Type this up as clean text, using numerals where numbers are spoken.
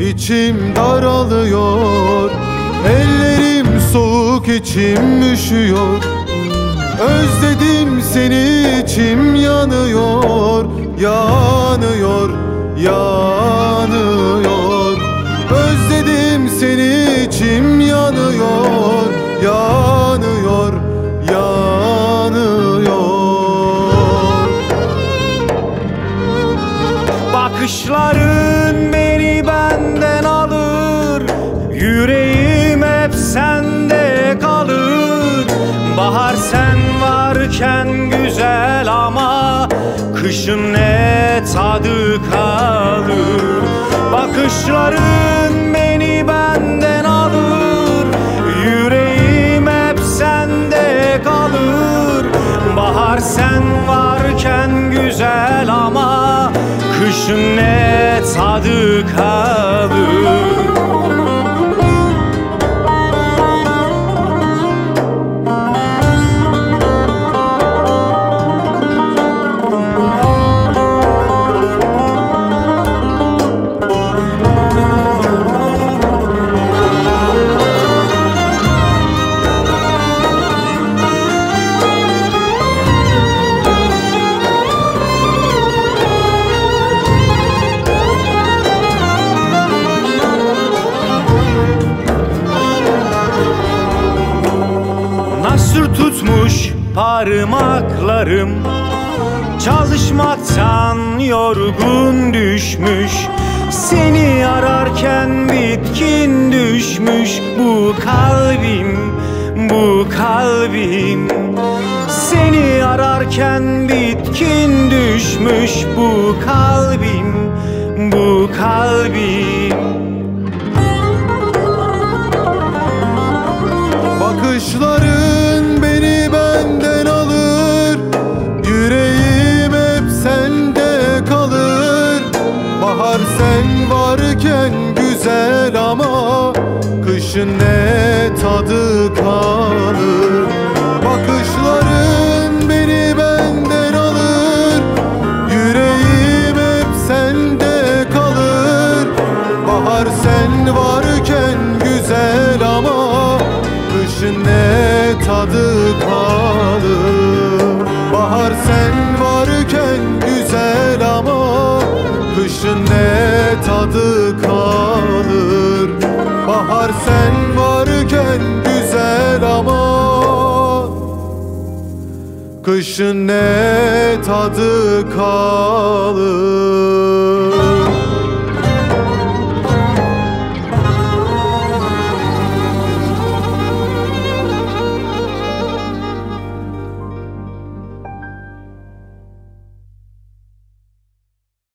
içim daralıyor. Ellerim soğuk, içim üşüyor. Özledim seni, içim yanıyor. Yanıyor, yanıyor. Özledim seni, içim yanıyor. Yanıyor, yanıyor. Bakışların beni benden alır, yüreğim hep sende kalır. Bahar sen varken güzel ama kışın ne tadı kalır. Bakışların beni benden alır, yüreğim hep sende kalır. Bahar sen varken güzel ama kışın ne tadı kalır. Nasır tutmuş parmaklarım, çalışmaktan yorgun düşmüş. Seni ararken bitkin düşmüş bu kalbim, bu kalbim. Seni ararken bitkin düşmüş bu kalbim, bu kalbim. Bakışların beni benden alır, yüreğim hep sende kalır. Bahar sen varken güzel ama kışın ne tadı kalır. Bakışların beni benden alır, yüreğim hep sende kalır. Bahar sen varken güzel ama kışın ne tadı kalır. Bahar sen varken güzel ama kışın ne tadı kalır. Bahar sen varken güzel ama kışın ne tadı kalır.